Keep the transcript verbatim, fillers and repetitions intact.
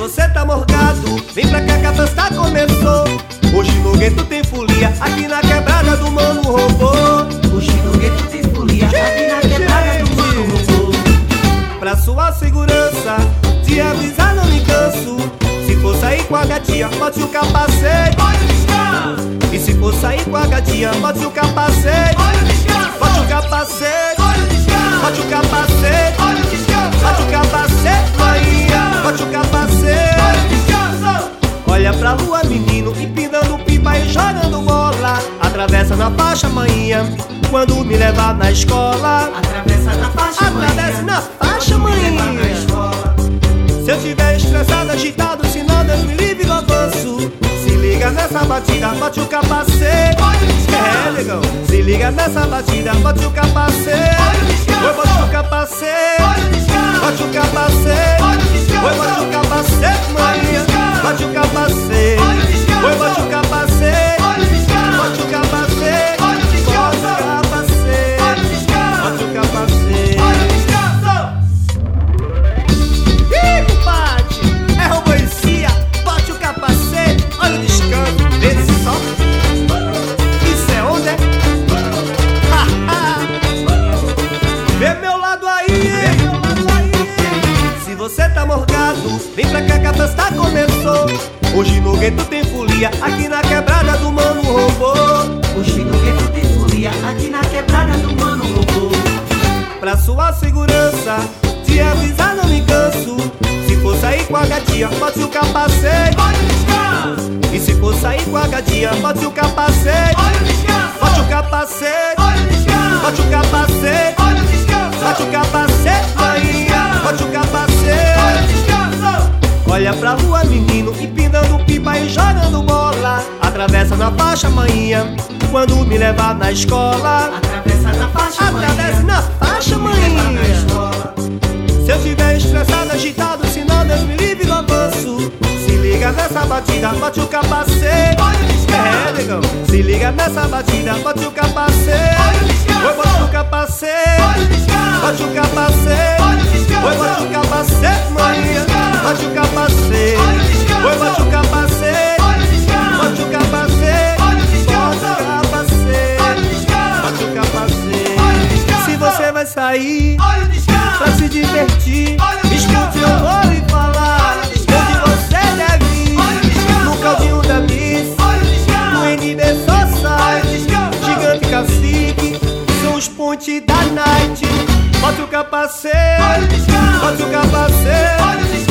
você tá morgado, vem pra cá que a festa começou. Hoje no gueto tem folia, aqui na quebrada do Mano Robô. Hoje no gueto tem folia, aqui na quebrada do Mano Robô. Pra sua segurança, te avisar não me canso. Se for sair com a gatinha, bote o capacete. E se for sair com a gatinha, bote o capacete. Bote o capacete. Bote o capacete. Bote o capacete, Maria. Bote o capacete. Olha pra lua, menino, empinando pipa e jogando bola. Atravessa na faixa, manhã, quando me levar na escola. Atravessa na faixa, Atravessa na faixa, manhã. Se eu tiver estressado, agitado, se não Deus me livre do avanço. Se liga nessa batida, bote o capacete. É, negão. Se liga nessa batida, bote o capacete. Oi, bote o capacete. Bote o capacete. Oi, bote o capacete, Maria. Bote o capacete. Oi, bote o capacete. Bote o capacete. Bote o capacete. Bote o capacete. Ih, compadre, é roboicia. Bote o capacete. Olha o descanso. Vê só. Isso é onda, é? Vê meu lado aí. Se você tá morgado, vem pra cá que a festa começou. Hoje no gueto tem folia, aqui na quebrada do Mano Robô. Hoje no gueto tem folia, aqui na quebrada do Mano Robô. Pra sua segurança, te avisar não me canso. Se for sair com a gatinha, bote o capacete. E se for sair com a gatinha, bote o capacete. Bote o capacete. Bote o capacete. Bote o capacete, Maria. Bote o capacete. Olha pra rua, menino, empinando pipa e jogando bola. Atravessa na faixa, manhã, quando me levar na escola. Atravessa na faixa, Atravessa na faixa, manhã. Se eu tiver estressado, agitado, se não Deus me livre do avanço. Se liga nessa batida, bote o capacete. É, negão. Se liga nessa batida, bote o capacete. Oi, bote o capacete. Bote o capacete. Oi, bote o capacete, Maria. Bote o capacete. Oi, bote o capacete. Bote o capacete. Bote o capacete. Bote o capacete. Se você vai sair pra se divertir, escute eu vou lhe falar. Onde você deve ir, no caldinho da Miss, no N B Society, Gigante Cacique, são os pontes da night. Bota o capacete, bota o capacete.